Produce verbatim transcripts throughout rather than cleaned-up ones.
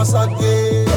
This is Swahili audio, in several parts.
masake.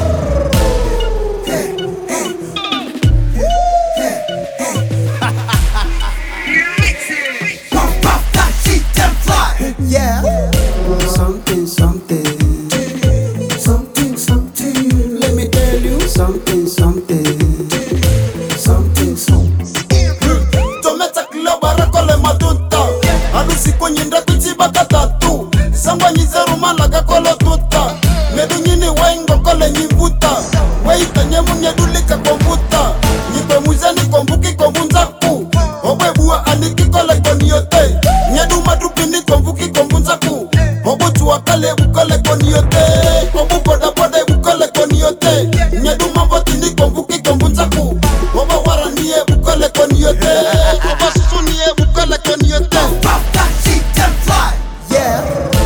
Yeah. Something, something, something, something. Let me tell you something, something, something, something. Tometa kiloba rakole maduta. Alusi kwenye ndakuchiba katatu. Samba nyizeru malaga kolo tuta. Medunyini waingo kole nyivuta. Waita nyemu nyedulika kombuta. Nyipe muzeni kombuki kombunzaku. Obebua aniki kole koniote. Nyedu madupini kombuki kombunzaku. Obu tuwakale ukole koniote. Obu boda boda ukole koniote. Nyedu mambotini kombuki kombunzaku. Oba waraniye ukole koniote. Oba susuniye ukole koniote. Pop that shit and fly. Yeah.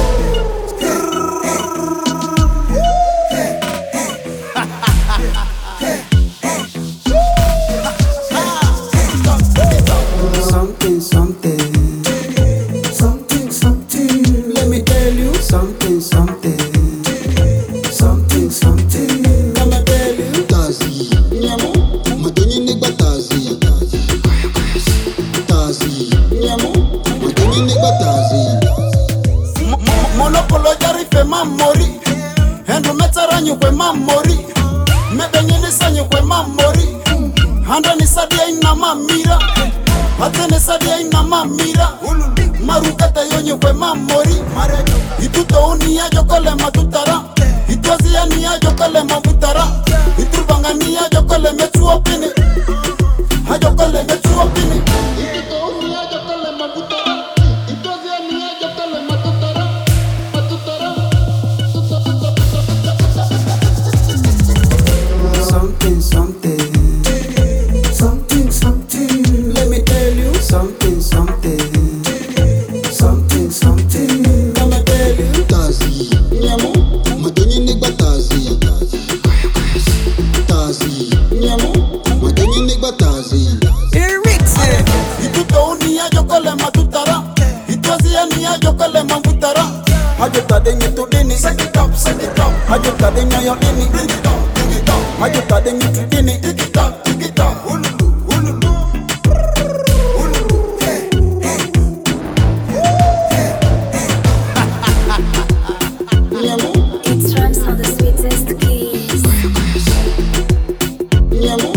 Something, something, something, something. Let me tell you something, something, something, something. Let me tell you. Tazi, Nyamo, madoni negba tazi. Tazi, nyamo. madoni negba tazi. Monopolo jari fe mamori. Hendu metaranyu kwe mamori. Mebenyini sanyu kwe mamori. Handa ni sadia ina mamira. Hate ni sadia ina mamira. Marukata yonyu kwe mamori. Ituto uni ya jokole matutara. Ituazi ya ni ya jokole mabutara. Iturvanga ni ya jokole metuo pini. Hajokole metuo pini. Ituto uni ya jokole mabutara. Ituazi ya ni ya jokole matutara. Matutara. Something, something, something, something. Let me tell you something, something, something, something. Let me tell you. Tazi, Nyamo, madoni negba tazi. Tazi, nyamo. madoni negba tazi. Ituto uni ya jokole matutara. Ituazi ya ni ya jokole mabutara. Hajuta de nyitu dini, Set it up, set it up. hajuta de nyoyo dini, Bring it down, bring it down. hajuta de nyitu dini. Take it down, take it down. Ululu, ululu. Ululu. Hey, hey. Nyamo, It's Rams on the sweetest keys. nyamo.